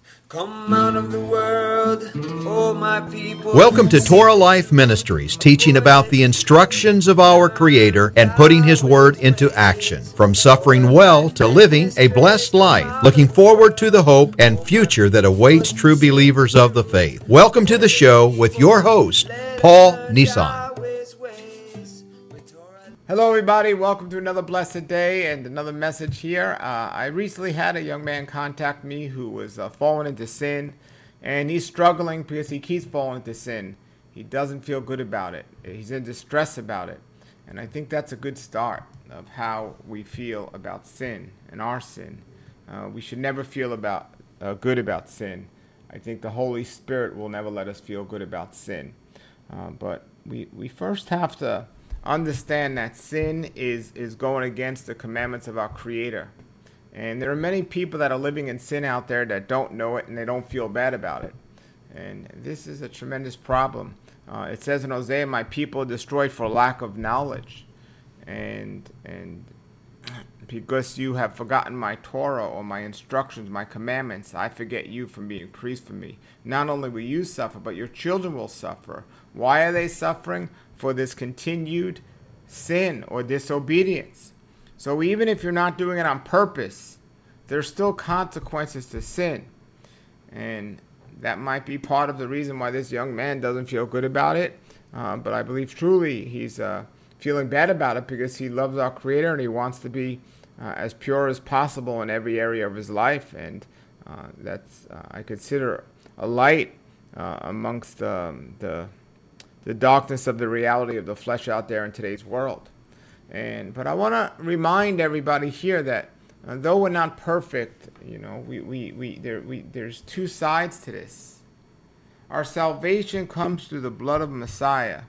Come out of the world, oh my people. Welcome to Torah Life Ministries, teaching about the instructions of our Creator and putting His Word into action. From suffering well to living a blessed life, looking forward to the hope and future that awaits true believers of the faith. Welcome to the show with your host, Paul Nissan. Hello, everybody. Welcome to another blessed day and another message here. I recently had a young man contact me who was falling into sin, and he's struggling because he keeps falling into sin. He doesn't feel good about it. He's in distress about it. And I think that's a good start of how we feel about sin and our sin. We should never feel good about sin. I think the Holy Spirit will never let us feel good about sin. But we first have to understand that sin is going against the commandments of our Creator. And there are many people that are living in sin out there that don't know it and they don't feel bad about it. And this is a tremendous problem. It says in Hosea, my people are destroyed for lack of knowledge. And because you have forgotten my Torah or my instructions, my commandments, I forget you from being priest for me. Not only will you suffer, but your children will suffer. Why are they suffering? For this continued sin or disobedience. So even if you're not doing it on purpose, there's still consequences to sin. And that might be part of the reason why this young man doesn't feel good about it. But I believe truly he's feeling bad about it because he loves our Creator and he wants to be as pure as possible in every area of his life. And that's I consider a light amongst the darkness of the reality of the flesh out there in today's world. But I want to remind everybody here that though we're not perfect, there's two sides to this. Our salvation comes through the blood of Messiah,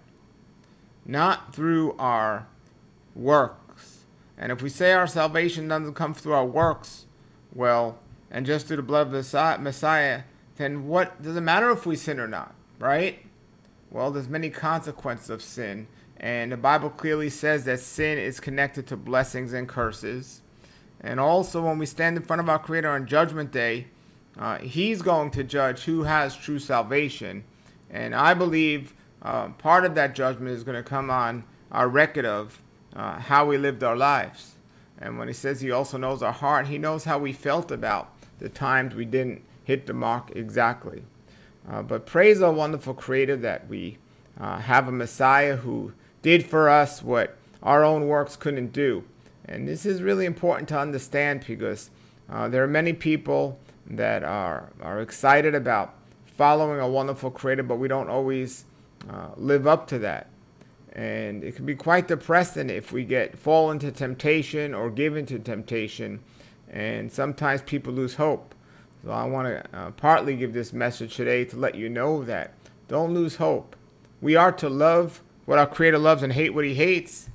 not through our works. And if we say our salvation doesn't come through our works, and just through the blood of Messiah, then what does it matter if we sin or not, right? Well, there's many consequences of sin, and the Bible clearly says that sin is connected to blessings and curses. And also, when we stand in front of our Creator on Judgment Day, He's going to judge who has true salvation. And I believe part of that judgment is going to come on our record of how we lived our lives. And when He says He also knows our heart, He knows how we felt about the times we didn't hit the mark exactly. But praise our wonderful Creator that we have a Messiah who did for us what our own works couldn't do. And this is really important to understand because there are many people that are excited about following a wonderful Creator, but we don't always live up to that. And it can be quite depressing if we fall into temptation or give into temptation, and sometimes people lose hope. So I want to partly give this message today to let you know that don't lose hope. We are to love what our Creator loves and hate what He hates.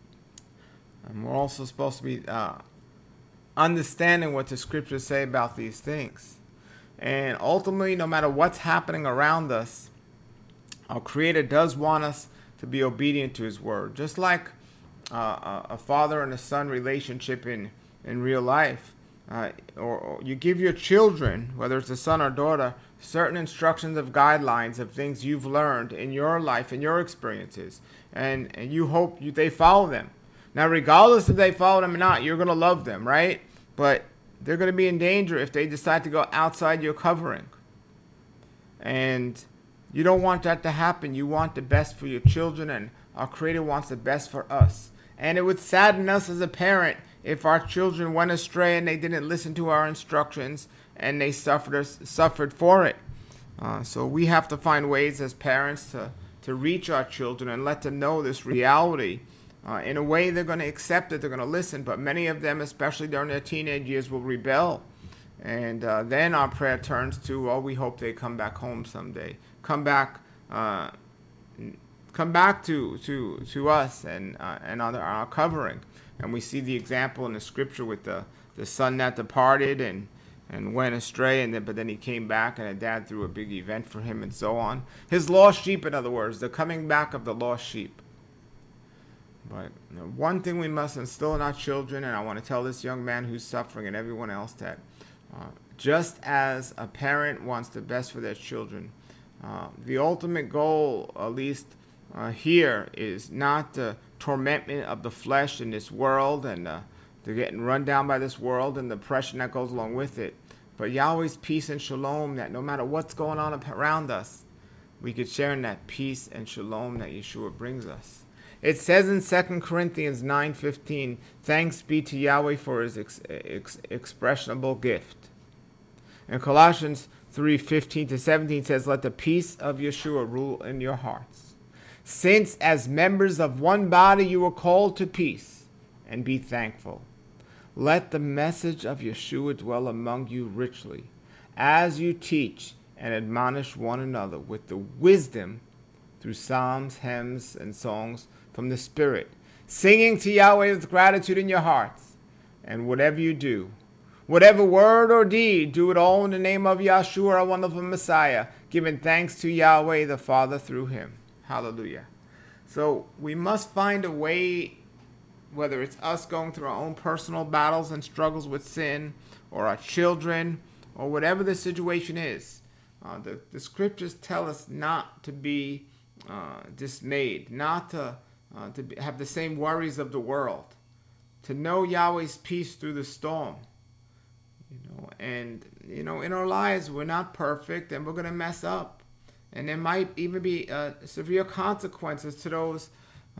And we're also supposed to be understanding what the Scriptures say about these things. And ultimately, no matter what's happening around us, our Creator does want us to be obedient to His Word. Just like a father and a son relationship in real life. Or you give your children, whether it's a son or daughter, certain instructions of guidelines of things you've learned in your life and your experiences, and you hope they follow them. Now, regardless if they follow them or not, you're going to love them, right? But they're going to be in danger if they decide to go outside your covering. And you don't want that to happen. You want the best for your children, and our Creator wants the best for us. And it would sadden us as a parent if our children went astray and they didn't listen to our instructions and they suffered for it. So we have to find ways as parents to reach our children and let them know this reality. In a way they're going to accept it, they're going to listen, but many of them, especially during their teenage years, will rebel. And then our prayer turns to, we hope they come back home someday. Come back to us and our covering. And we see the example in the Scripture with the son that departed and went astray, but then he came back, and a dad threw a big event for him and so on. His lost sheep, in other words, the coming back of the lost sheep. But one thing we must instill in our children, and I want to tell this young man who's suffering and everyone else that just as a parent wants the best for their children. The ultimate goal, at least here, is not the tormentment of the flesh in this world and the getting run down by this world and the oppression that goes along with it, but Yahweh's peace and shalom, that no matter what's going on around us, we could share in that peace and shalom that Yeshua brings us. It says in 2 Corinthians 9:15, thanks be to Yahweh for his expressionable gift. And Colossians 3:15-17 says, let the peace of Yeshua rule in your hearts. Since as members of one body you were called to peace, and be thankful. Let the message of Yeshua dwell among you richly, as you teach and admonish one another with the wisdom through psalms, hymns, and songs from the Spirit, singing to Yahweh with gratitude in your hearts. And whatever you do, whatever word or deed, do it all in the name of Yeshua, our wonderful Messiah, giving thanks to Yahweh the Father through him. Hallelujah. So we must find a way, whether it's us going through our own personal battles and struggles with sin, or our children, or whatever the situation is. The scriptures tell us not to be dismayed, not to have the same worries of the world, to know Yahweh's peace through the storm. And in our lives, we're not perfect, and we're going to mess up, and there might even be severe consequences to those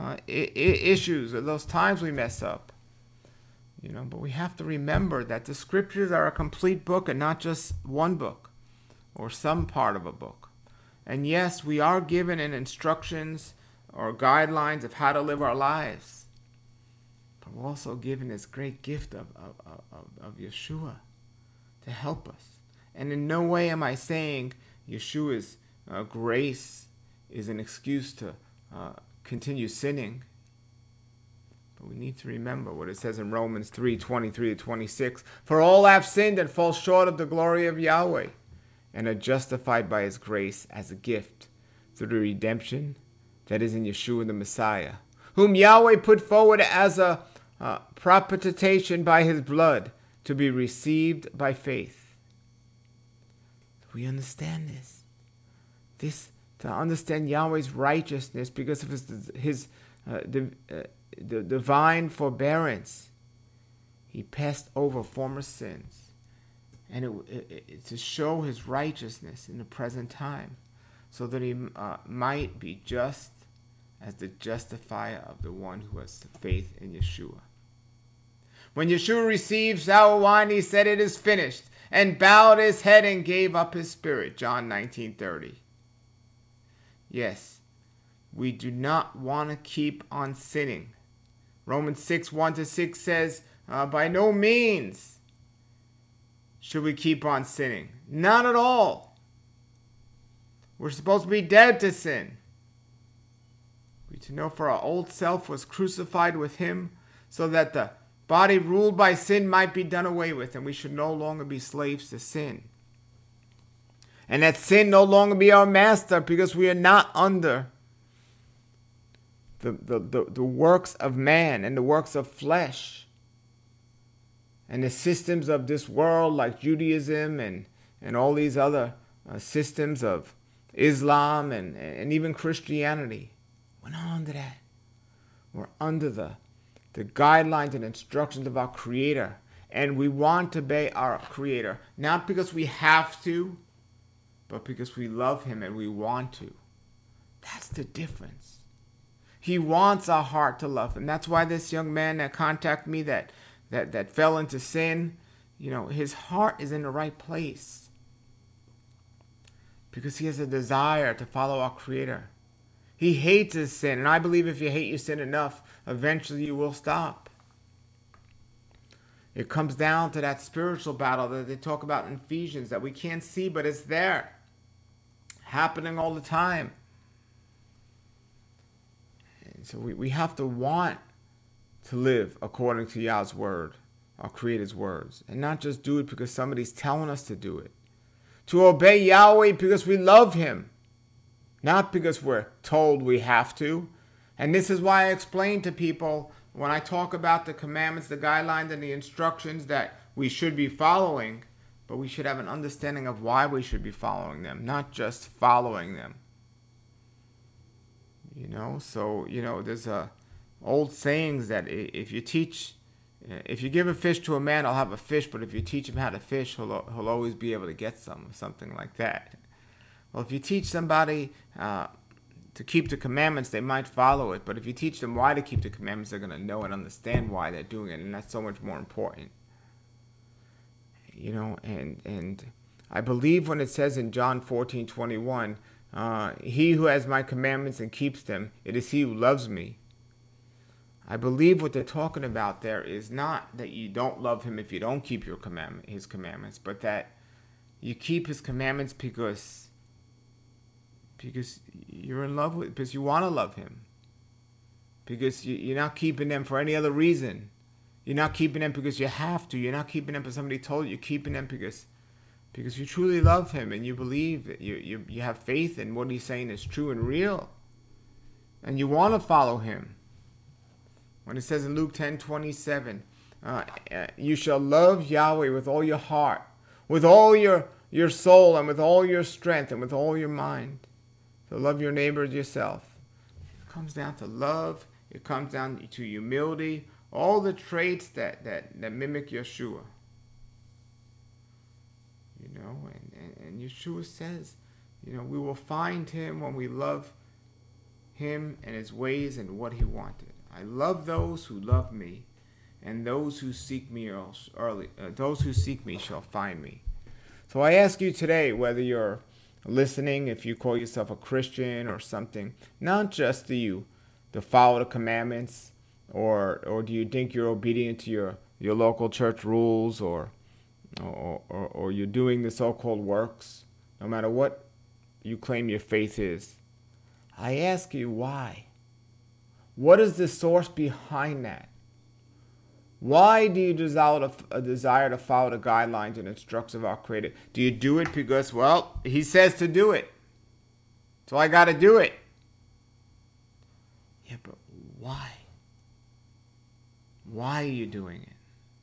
issues or those times we mess up. But we have to remember that the scriptures are a complete book and not just one book or some part of a book. And yes, we are given in instructions or guidelines of how to live our lives, but we're also given this great gift of Yeshua to help us. And in no way am I saying Yeshua's grace is an excuse to continue sinning. But we need to remember what it says in Romans 3:23-26. For all have sinned and fall short of the glory of Yahweh, and are justified by his grace as a gift through the redemption that is in Yeshua the Messiah, whom Yahweh put forward as a propitiation by his blood, to be received by faith. We understand this to understand Yahweh's righteousness because of his the divine forbearance. He passed over former sins, and to show his righteousness in the present time, so that he might be just as the justifier of the one who has faith in Yeshua. When Yeshua received sour wine, he said, "It is finished," and bowed his head and gave up his spirit. John 19:30. Yes, we do not want to keep on sinning. Romans 6:1-6 says, by no means should we keep on sinning. Not at all. We're supposed to be dead to sin. We to know for our old self was crucified with him, so that the body ruled by sin might be done away with, and we should no longer be slaves to sin. And that sin no longer be our master, because we are not under the works of man and the works of flesh and the systems of this world, like Judaism and all these other systems of Islam and even Christianity. We're not under that. We're under the guidelines and instructions of our Creator. And we want to obey our Creator, not because we have to, but because we love him and we want to. That's the difference. He wants our heart to love him. That's why this young man that contacted me that fell into sin, his heart is in the right place, because he has a desire to follow our Creator. He hates his sin, and I believe if you hate your sin enough, eventually you will stop. It comes down to that spiritual battle that they talk about in Ephesians, that we can't see, but it's there, happening all the time. And so we have to want to live according to Yah's word, our Creator's words, and not just do it because somebody's telling us to do it. To obey Yahweh because we love him, not because we're told we have to. And this is why I explain to people, when I talk about the commandments, the guidelines, and the instructions that we should be following, but we should have an understanding of why we should be following them, not just following them. So there's old sayings that if you give a fish to a man, he'll have a fish, but if you teach him how to fish, he'll always be able to get something like that. Well, if you teach somebody to keep the commandments, they might follow it, but if you teach them why to keep the commandments, they're going to know and understand why they're doing it, and that's so much more important. And I believe when it says in John 14:21, he who has my commandments and keeps them, it is he who loves me. I believe what they're talking about there is not that you don't love him if you don't keep his commandments, but that you keep his commandments because you're in love with, because you want to love him, because you're not keeping them for any other reason. You're not keeping them because you have to. You're not keeping them because somebody told you. You're keeping them because you truly love him and you believe that you have faith in what he's saying is true and real, and you want to follow him. When it says in Luke 10:27, you shall love Yahweh with all your heart, with all your soul, and with all your strength, and with all your mind. So love your neighbor as yourself. It comes down to love. It comes down to humility. All the traits that mimic Yeshua. And Yeshua says, we will find him when we love him and his ways and what he wanted. I love those who love me, and those who seek me those who seek me shall find me. So I ask you today, whether you're listening, if you call yourself a Christian or something, not just do you follow the commandments, or do you think you're obedient to your local church rules, or you're doing the so-called works, no matter what you claim your faith is. I ask you, why? What is the source behind that? Why do you desire to follow the guidelines and instructions of our Creator? Do you do it because, well, he says to do it, so I got to do it? Yeah, but why? Why are you doing it?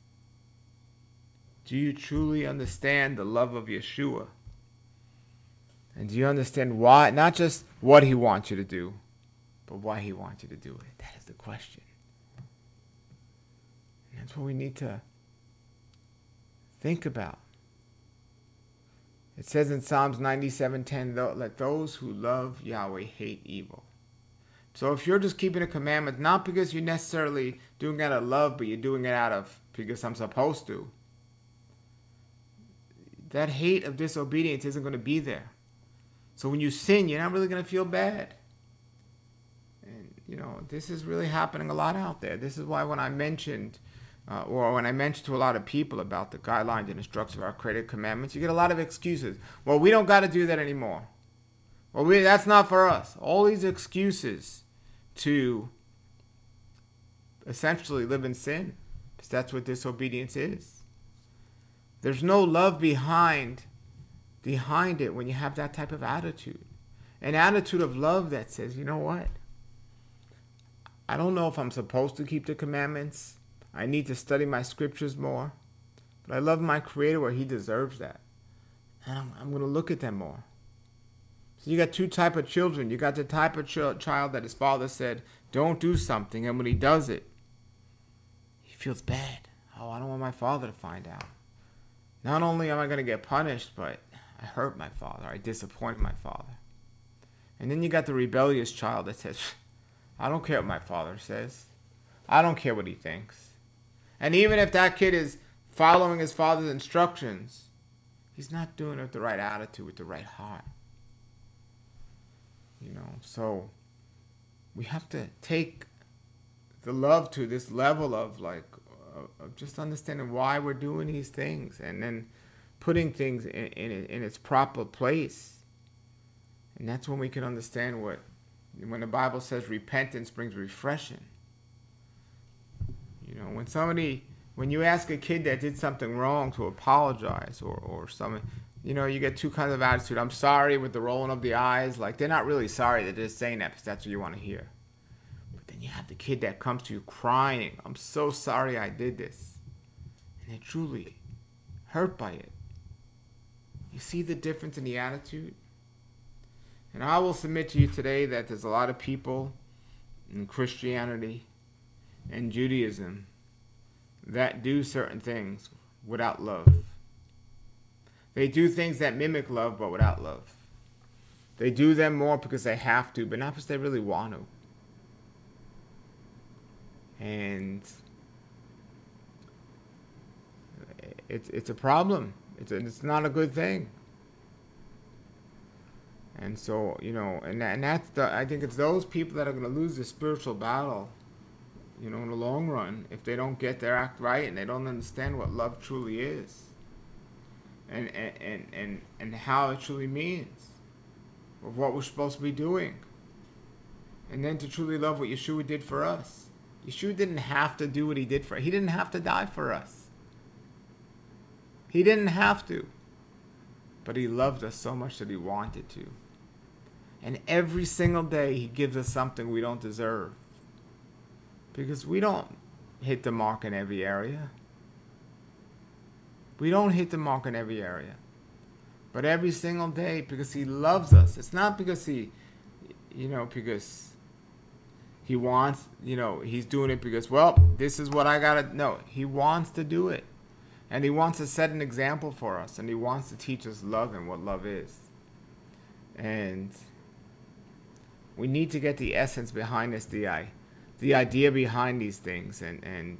Do you truly understand the love of Yeshua? And do you understand why, not just what he wants you to do, but why he wants you to do it? That is the question. And that's what we need to think about. It says in Psalms 97:10, let those who love Yahweh hate evil. So if you're just keeping a commandment, not because you're necessarily doing it out of love, but you're doing it because I'm supposed to, that hate of disobedience isn't going to be there. So when you sin, you're not really going to feel bad. And, this is really happening a lot out there. This is why when I mentioned to a lot of people about the guidelines and instructions of our Creator commandments, you get a lot of excuses. Well, we don't got to do that anymore. Well, that's not for us. All these excuses to essentially live in sin, because that's what disobedience is. There's no love behind it when you have that type of attitude. An attitude of love that says, you know what? I don't know if I'm supposed to keep the commandments. I need to study my scriptures more. But I love my Creator where he deserves that. And I'm going to look at them more. So you got two type of children. You got the type of child that his father said, don't do something. And when he does it, he feels bad. Oh, I don't want my father to find out. Not only am I going to get punished, but I hurt my father. I disappointed my father. And then you got the rebellious child that says, I don't care what my father says. I don't care what he thinks. And even if that kid is following his father's instructions, he's not doing it with the right attitude, with the right heart. So we have to take the love to this level of just understanding why we're doing these things, and then putting things in its proper place. And that's when we can understand when the Bible says repentance brings refreshing. When you ask a kid that did something wrong to apologize or something, you get two kinds of attitude. I'm sorry with the rolling of the eyes. Like, they're not really sorry. They're just saying that because that's what you want to hear. But then you have the kid that comes to you crying, I'm so sorry I did this. And they're truly hurt by it. You see the difference in the attitude? And I will submit to you today that there's a lot of people in Christianity and Judaism that do certain things without love. They do things that mimic love, but without love. They do them more because they have to, but not because they really want to. And it's a problem. It's not a good thing. And so, and that's I think it's those people that are going to lose the spiritual battle, in the long run, if they don't get their act right and they don't understand what love truly is, and how it truly means, or what we're supposed to be doing, and then to truly love what Yeshua did for us. Yeshua didn't have to do what he did for us. He didn't have to die for us. He didn't have to, but he loved us so much that he wanted to. And every single day he gives us something we don't deserve. Because we don't hit the mark in every area. We don't hit the mark in every area. But every single day, because he loves us. It's not because because he wants, he's doing it because, well, this is what I gotta. No, he wants to do it. And he wants to set an example for us. And he wants to teach us love and what love is. And we need to get the essence behind this, the idea behind these things, and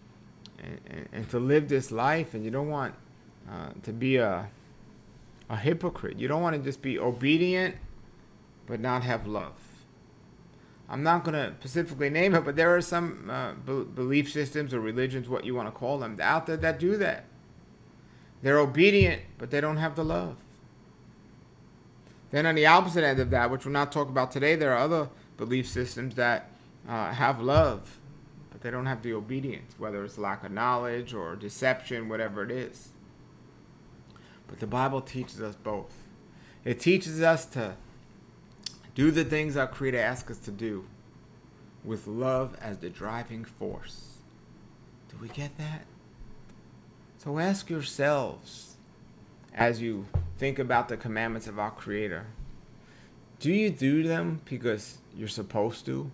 to live this life. And you don't want to be a hypocrite. You don't want to just be obedient but not have love. I'm not going to specifically name it, but there are some belief systems or religions, what you want to call them, out there that do that. They're obedient, but they don't have the love. Then on the opposite end of that, which we're not talking about today, there are other belief systems that have love, but they don't have the obedience, whether it's lack of knowledge or deception, whatever it is. But the Bible teaches us both. It teaches us to do the things our Creator asks us to do with love as the driving force. Do we get that? So ask yourselves, as you think about the commandments of our Creator, do you do them because you're supposed to?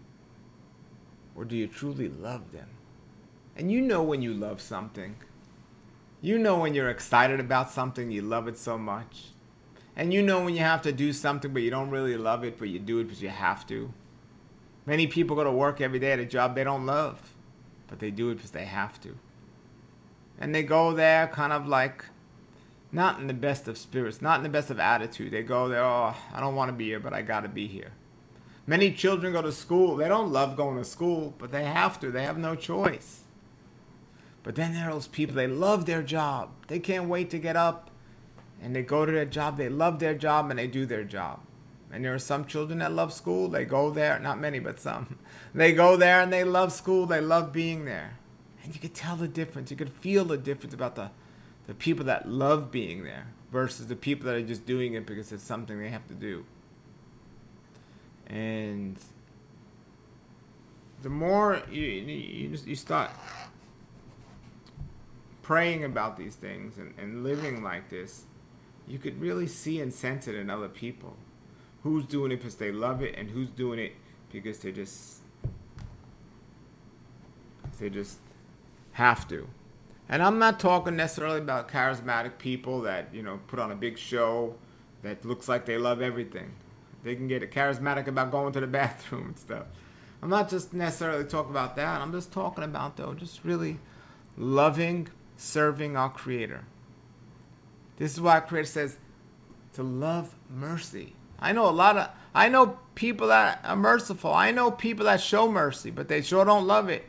Or do you truly love them? And you know when you love something. You know when you're excited about something, you love it so much. And you know when you have to do something but you don't really love it, but you do it because you have to. Many people go to work every day at a job they don't love, but they do it because they have to. And they go there kind of like, not in the best of spirits, not in the best of attitude. They go there, oh, I don't want to be here, but I got to be here. Many children go to school. They don't love going to school, but they have to. They have no choice. But then there are those people, they love their job. They can't wait to get up, and they go to their job. They love their job, and they do their job. And there are some children that love school. They go there, not many, but some. They go there, and they love school. They love being there. And you could tell the difference. You could feel the difference about the people that love being there versus the people that are just doing it because it's something they have to do. And the more you start praying about these things and living like this, you could really see and sense it in other people. Who's doing it because they love it, and who's doing it because they just have to. And I'm not talking necessarily about charismatic people that, put on a big show that looks like they love everything. They can get charismatic about going to the bathroom and stuff. I'm not just necessarily talking about that. I'm just talking about, though, just really loving, serving our Creator. This is why our Creator says to love mercy. I know people that are merciful. I know people that show mercy, but they sure don't love it.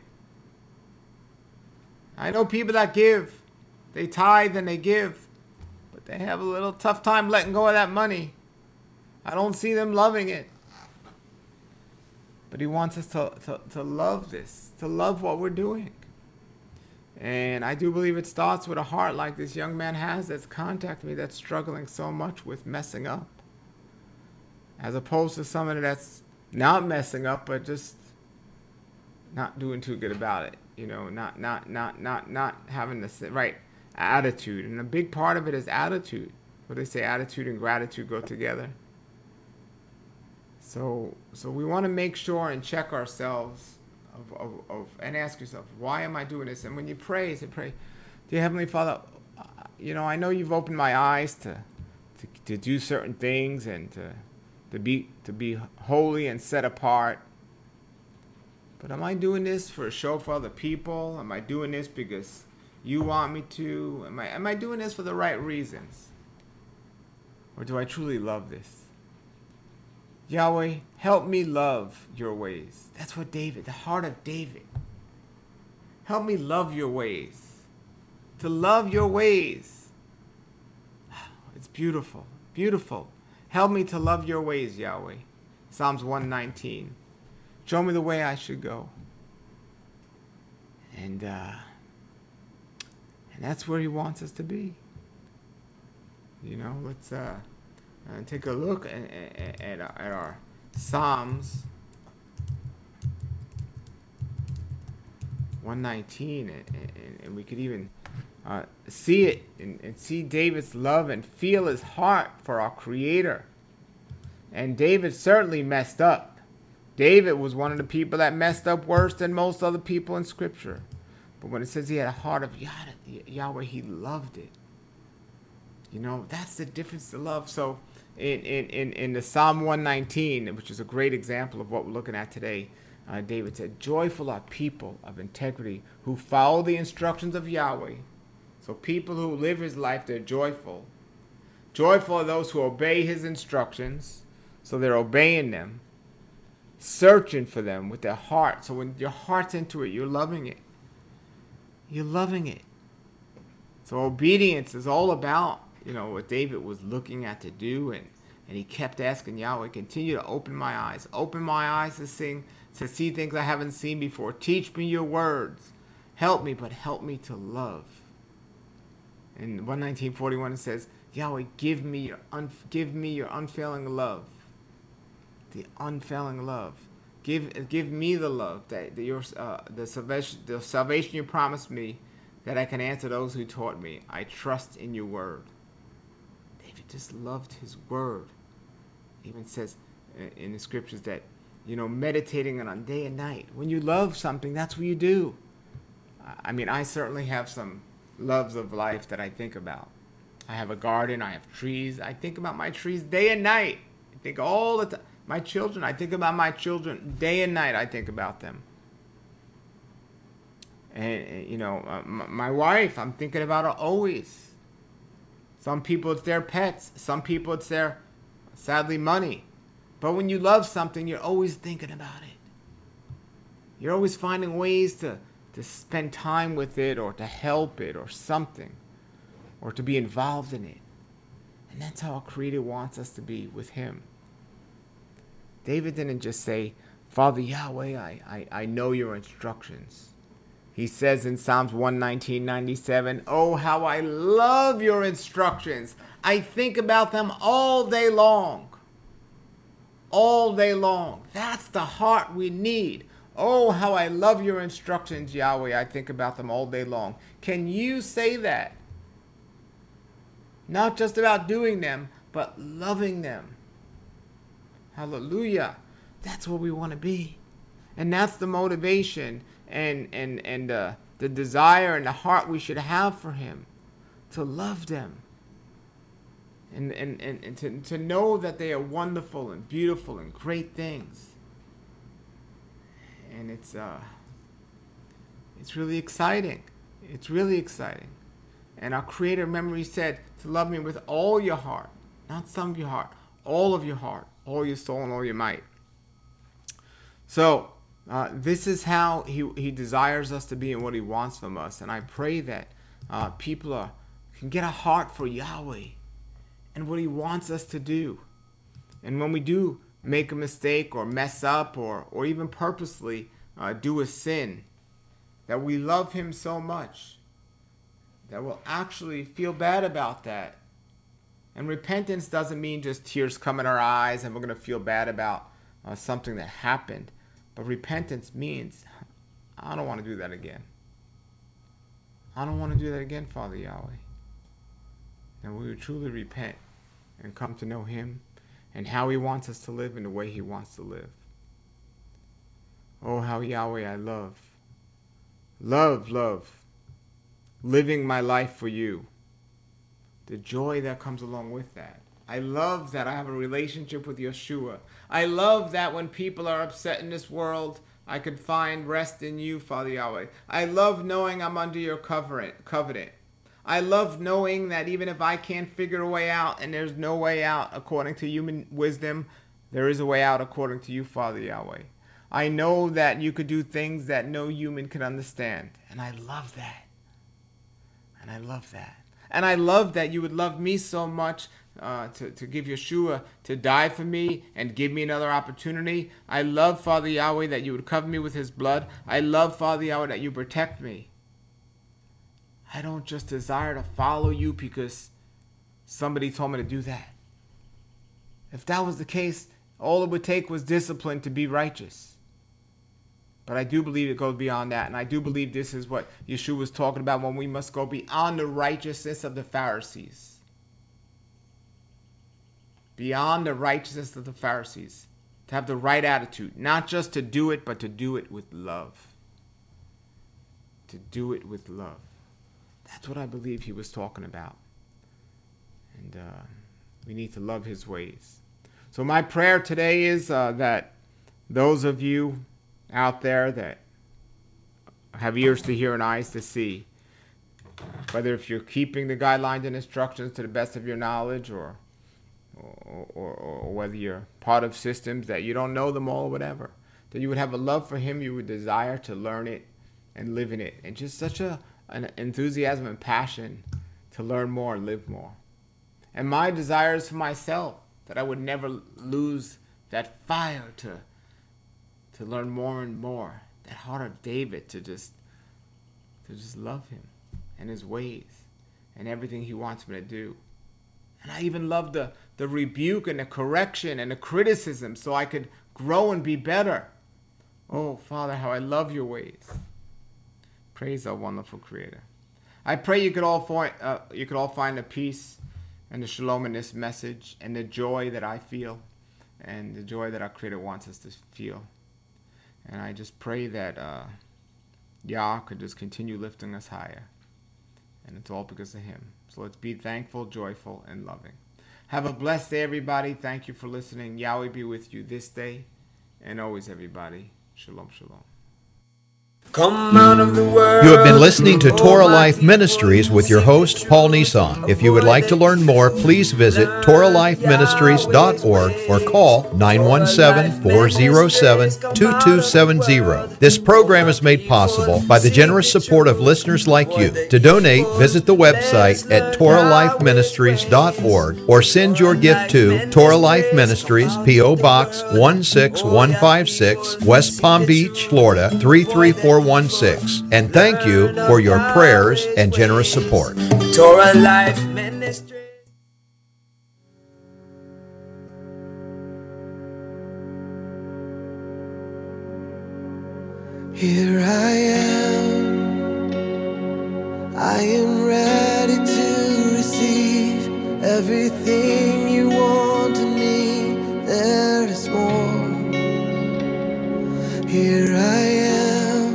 I know people that give. They tithe and they give, but they have a little tough time letting go of that money. I don't see them loving it. But he wants us to love this, to love what we're doing. And I do believe it starts with a heart like this young man has that's contacted me, that's struggling so much with messing up. As opposed to somebody that's not messing up, but just not doing too good about it. Not having the right attitude. And a big part of it is attitude. What they say, attitude and gratitude go together. So we want to make sure and check ourselves and ask yourself, why am I doing this? And when you pray, pray, dear Heavenly Father, I know you've opened my eyes to do certain things and to be holy and set apart. But am I doing this for a show for other people? Am I doing this because you want me to? Am I doing this for the right reasons? Or do I truly love this? Yahweh, help me love your ways. That's what David, the heart of David. Help me love your ways. To love your ways. It's beautiful, beautiful. Help me to love your ways, Yahweh. Psalms 119. Show me the way I should go. And that's where he wants us to be. Let's take a look at our Psalms 119, and we could even see it and see David's love and feel his heart for our Creator. And David certainly messed up. David was one of the people that messed up worse than most other people in Scripture. But when it says he had a heart of Yahweh, he loved it. That's the difference to love. So in the Psalm 119, which is a great example of what we're looking at today, David said, joyful are people of integrity who follow the instructions of Yahweh. So people who live his life, they're joyful. Joyful are those who obey his instructions. So they're obeying them, searching for them with their heart. So when your heart's into it, you're loving it. You're loving it. So obedience is all about, what David was looking at to do. And he kept asking Yahweh, continue to open my eyes. Open my eyes to see things I haven't seen before. Teach me your words. Help me, but help me to love. In 119:41 it says, Yahweh, give me your unfailing love. The unfailing love. Give me the love the salvation you promised me, that I can answer those who taught me. I trust in your word. David just loved his word. It even says in the scriptures that, meditating on day and night. When you love something, that's what you do. I certainly have some loves of life that I think about. I have a garden. I have trees. I think about my trees day and night. I think all the time. My children, I think about my children day and night. I think about them. And my wife, I'm thinking about her always. Some people it's their pets. Some people it's their, sadly, money. But when you love something, you're always thinking about it. You're always finding ways to spend time with it, or to help it, or something, or to be involved in it. And that's how our Creator wants us to be with him. David didn't just say, Father Yahweh, I know your instructions. He says in Psalms 119:97, oh, how I love your instructions. I think about them all day long. All day long. That's the heart we need. Oh, how I love your instructions, Yahweh. I think about them all day long. Can you say that? Not just about doing them, but loving them. Hallelujah. That's what we want to be. And that's the motivation and the desire and the heart we should have for him. To love them. And to know that they are wonderful and beautiful and great things. And it's really exciting. It's really exciting. And our Creator, remember, he said to love me with all your heart. Not some of your heart. All of your heart. All your soul and all your might. So, this is how he desires us to be and what he wants from us. And I pray that people can get a heart for Yahweh and what he wants us to do. And when we do make a mistake or mess up or even purposely do a sin, that we love him so much that we'll actually feel bad about that. And repentance doesn't mean just tears come in our eyes and we're going to feel bad about something that happened. But repentance means, I don't want to do that again. I don't want to do that again, Father Yahweh. and we would truly repent and come to know him and how he wants us to live and the way he wants to live. Oh, how Yahweh I love living my life for you. The joy that comes along with that. I love that I have a relationship with Yeshua. I love that when people are upset in this world, I could find rest in you, Father Yahweh. I love knowing I'm under your covenant. I love knowing that even if I can't figure a way out and there's no way out according to human wisdom, there is a way out according to you, Father Yahweh. I know that you could do things that no human can understand. And I love that. And I love that. And I love that you would love me so much to give Yeshua to die for me and give me another opportunity. I love, Father Yahweh, that you would cover me with his blood. I love, Father Yahweh, that you protect me. I don't just desire to follow you because somebody told me to do that. If that was the case, all it would take was discipline to be righteous. But I do believe it goes beyond that. And I do believe this is what Yeshua was talking about when we must go beyond the righteousness of the Pharisees. Beyond the righteousness of the Pharisees. To have the right attitude. Not just to do it, but to do it with love. To do it with love. That's what I believe he was talking about. And we need to love his ways. So my prayer today is that those of you out there that have ears to hear and eyes to see, whether if you're keeping the guidelines and instructions to the best of your knowledge or whether you're part of systems that you don't know them all or whatever, that you would have a love for him, you would desire to learn it and live in it, and just such an enthusiasm and passion to learn more and live more. And my desire is for myself that I would never lose that fire to learn more and more, that heart of David to just love him and his ways and everything he wants me to do. And I even love the rebuke and the correction and the criticism so I could grow and be better. Oh, Father, how I love your ways. Praise our wonderful Creator. I pray you could all find the peace and the shalom in this message and the joy that I feel and the joy that our Creator wants us to feel. And I just pray that Yah could just continue lifting us higher. And it's all because of him. So let's be thankful, joyful, and loving. Have a blessed day, everybody. Thank you for listening. Yahweh be with you this day and always, everybody. Shalom, shalom. Come out of the world. You have been listening to Torah Life Ministries with your host, Paul Nissan. If you would like to learn more, please visit TorahLifeMinistries.org or call 917-407-2270. This program is made possible by the generous support of listeners like you. To donate, visit the website at TorahLifeMinistries.org or send your gift to Torah Life Ministries, P.O. Box 16156, West Palm Beach, Florida 33416. And thank you for your prayers and generous support. Torah Life Ministry. Here I am ready to receive everything you want of me. There is more. Here I am.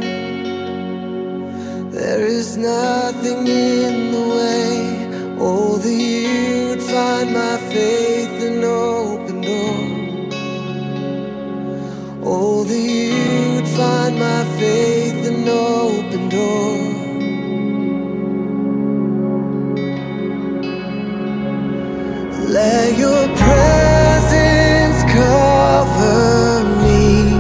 There is nothing in the way. Oh, that you'd find my faith an open door. Oh, that you'd find my faith an open door. Let your presence cover me.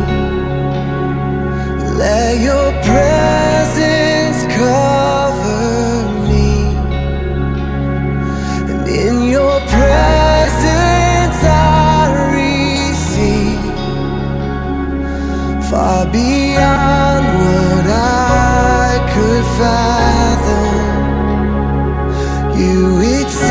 Let your presence cover me. And in your presence I receive far beyond what I could fathom. You